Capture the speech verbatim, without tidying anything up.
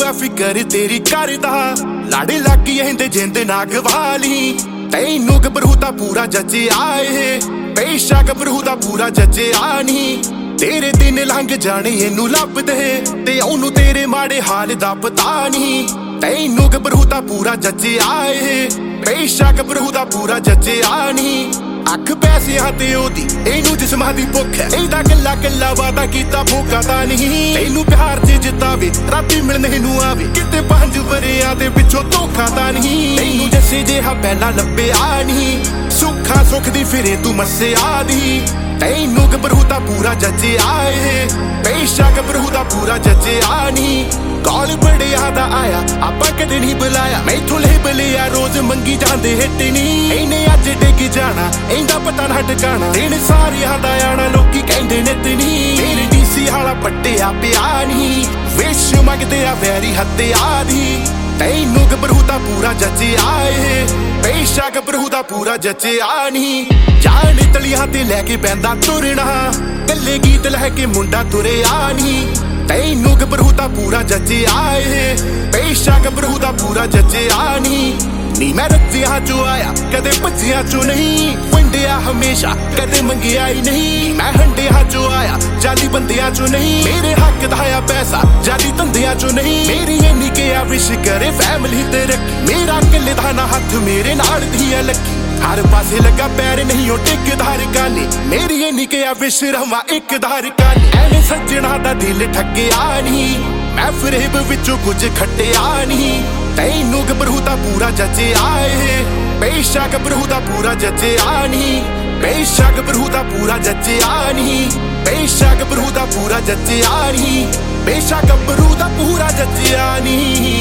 ਆ ਫਿਕਰ ਤੇਰੀ ਕਰਦਾ ਲਾੜੇ ਲੱਗੀ ਇਹਦੇ ਜਿੰਦ ਨਾ ਗਵਾਲੀ ਤੈਨੂੰ ਗੱਭਰੂ ਤਾਂ ਪੂਰਾ ਜੱਜਿਆ ਏ ਪੇਸ਼ਾ ਗੱਭਰੂ ਦਾ ਪੂਰਾ ਜੱਜਿਆ ਨਹੀਂ ਤੇਰੇ ਦਿਨ ਲੰਘ ਜਾਣੇ ਇਹਨੂੰ ਲੱਭਦੇ ਤੇ ਉਹਨੂੰ ਤੇਰੇ ਮਾੜੇ ਹਾਲ ਦਾ ਪਤਾ ਨਹੀਂ ਤੈਨੂੰ ਗੱਭਰੂ ਤਾਂ ਪੂਰਾ ਜੱਜਿਆ ਏ ਪੇਸ਼ਾ ਗੱਭਰੂ ਦਾ ਪੂਰਾ ਜੱਜਿਆ ਨਹੀਂ ਅੱਖ ਪੈਸਿਆਂ ਤੇ ਉਹਦੀ ਇਹਨੂੰ ਜਿਸਮਾਂ ਦੀ ਭੁੱਖ ਹੈ ਇਹਦਾ ਗੱਲਾ ਗੱਲਾ ਵਾਦਾ ਕੀਤਾ ਭੁੱਖਾ ਤਾਂ ਨਹੀਂ ਤੈਨੂੰ ਪਿਆਰ ਚ ਜਿੱਤਾਵੇ ਰਾਤੀ ਮਿਲਣੇ ਨੂੰ ਆਵੇ ਕਿਤੇ ਪੰਜ ਵਰਿਆਂ ਦੇ ਪਿੱਛੋਂ ਧੋਖਾ ਤਾਂ ਨਹੀਂ ਤੈਨੂੰ ਜੱਸੇ ਜਿਹਾ ਪਹਿਲਾਂ ਲੱਭਿਆ ਨਹੀਂ ਸੁੱਖਾ ਸੁੱਖ ਦੀ ਫਿਰੇ ਤੂੰ ਮੱਸਿਆ ਦੀ ਤੈਨੂੰ ਗੱਭਰੂ ਤਾਂ ਪੂਰਾ ਜੱਜਿਆ ਏ ਪੇਸ਼ਾ ਗੱਭਰੂ ਦਾ ਪੂਰਾ ਜੱਜਿਆ ਨਹੀਂ ਕਾਲ ਬੜਿਆ ਦਾ ਆਇਆ ਆਪਾਂ ਕਦੇ ਨਹੀਂ ਬੁਲਾਇਆ ਮੈਥੋਂ ਲੇਬਲਿਆ ਰੋਜ਼ ਮੰਗੀ ਜਾਂਦੇ ਹਿੱਟ ਨਹੀਂ ਇਹਨੇ ਅੱਜ ਡਿੱਗ ਜਾਣਾ ਇਹਦਾ ਪਤਾ ਨਾ ਟਿਕਾਣਾ ਦਿਨ ਸਾਰਿਆਂ ਦਾ ਆਣਾ ਲੋਕੀ ਕਹਿੰਦੇ ਨਿਤ ਨਹੀਂ ਤੇਰੇ ਡੀਸੀ ਹਾਲਾ ਪੱਟਿਆ ਪਿਆ ਨਹੀਂ ਵਿਸ਼ ਮੰਗਦੇ ਆ ਵੈਰੀ ਹੱਤਿਆ ਦੀ ਤੈਨੂੰ ਗੱਭਰੂ ਦਾ ਪੂਰਾ ਜੱਜਿਆ ਏ ਪੇਸ਼ਾ ਗੱਭਰੂ ਦਾ ਪੂਰਾ ਜੱਜਿਆ ਨਹੀਂ ਜਾਣ ਤਲੀਆਂ ਤੇ ਲੈ ਕੇ ਪੈਂਦਾ ਤੁਰਨਾ ਕੱਲੇ ਗੀਤ ਲੈ ਕੇ ਮੁੰਡਾ ਤੁਰਿਆ ਨਹੀਂ ਤੈਨੂੰ ਗੱਭਰੂ ਦਾ ਪੂਰਾ ਜੱਜਿਆ ਏ ਪੇਸ਼ਾ ਗੱਭਰੂ ਦਾ ਪੂਰਾ ਜੱਜਿਆ ਨਹੀਂ ਨੀ ਮੈਂ ਰੱਜਿਆਂ ਚੋਂ ਆਇਆ ਕਦੇ ਭੱਜਿਆਂ ਚੋਂ ਨਹੀਂ ਵੰਡਿਆ ਹਮੇਸ਼ਾ ਕਦੇ ਮੰਗਿਆ ਹੀ ਨਹੀਂ ਮੈਂ ਹੰਡਿਆਂ ਚੋਂ ਆਇਆ ਜਾਲੀ ਬੰਦਿਆਂ ਚੋਂ ਨਹੀਂ ਮੇਰੇ ਹੱਕ ਦਾ ਆ ਪੈਸਾ ਜਾਲੀ ਧੰਦਿਆਂ ਚੋਂ ਨਹੀਂ ਮੇਰੀ ਇੰਨੀ ਕਿਹਾ ਵਿਸ਼ ਕਰੇ ਫੈਮਿਲੀ ਤੇ ਰੱਖੀ ਮੇਰਾ ਕਿੱਲੇ ਦਾ ਨਾ ਹੱਥ ਮੇਰੇ ਨਾਲ ਦੀਆਂ ਲੱਗੀ ਹਰ ਪਾਸੇ ਲੱਗਾ ਪੈਰ ਨਹੀਂ ਉਹ ਟਿਕਦਾਰ ਕਾਨੇ ਮੇਰੀ ਇੰਨੀ ਕਿਹਾ ਵਿਸ਼ ਰਵਾਂ ਇੱਕ ਧਾਰ ਕਾਨੇ ਐਵੇਂ ਸੱਜਣਾ ਦਾ ਦਿਲ ਠੱਗਿਆ ਨਹੀਂ ਮੈਂ ਫਰੇਬ ਵਿੱਚੋਂ ਕੁਝ ਖੱਟਿਆ ਨਹੀਂ ਤੈਨੂੰ ਗੱਭਰੂ ਦਾ ਪੂਰਾ ਜੱਜਿਆ ਏ ਪੇਸ਼ਾ ਗੱਭਰੂ ਦਾ ਪੂਰਾ ਜੱਜਿਆ ਨਹੀਂ ਪੇਸ਼ਾ ਗੱਭਰੂ ਦਾ ਪੂਰਾ ਜੱਜਿਆ ਨਹੀਂ ਪੇਸ਼ਾ ਗੱਭਰੂ ਦਾ ਪੂਰਾ ਜੱਜਿਆ ਨਹੀਂ ਪੇਸ਼ਾ ਗੱਭਰੂ ਦਾ ਪੂਰਾ ਜੱਜਿਆ ਨਹੀਂ